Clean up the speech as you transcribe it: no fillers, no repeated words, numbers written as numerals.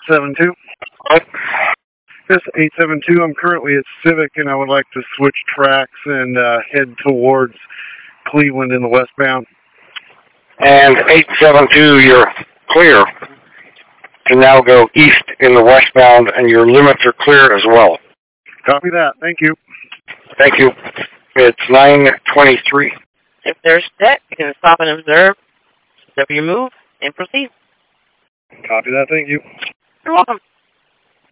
872. This 872, I'm currently at Civic, and I would like to switch tracks and head towards Cleveland in the westbound. And 872, you're clear to now go east in the westbound, and your limits are clear as well. Copy that. Thank you. Thank you. It's 9:23. If they're set, you can stop and observe your move and proceed. Copy that. Thank you. You're welcome.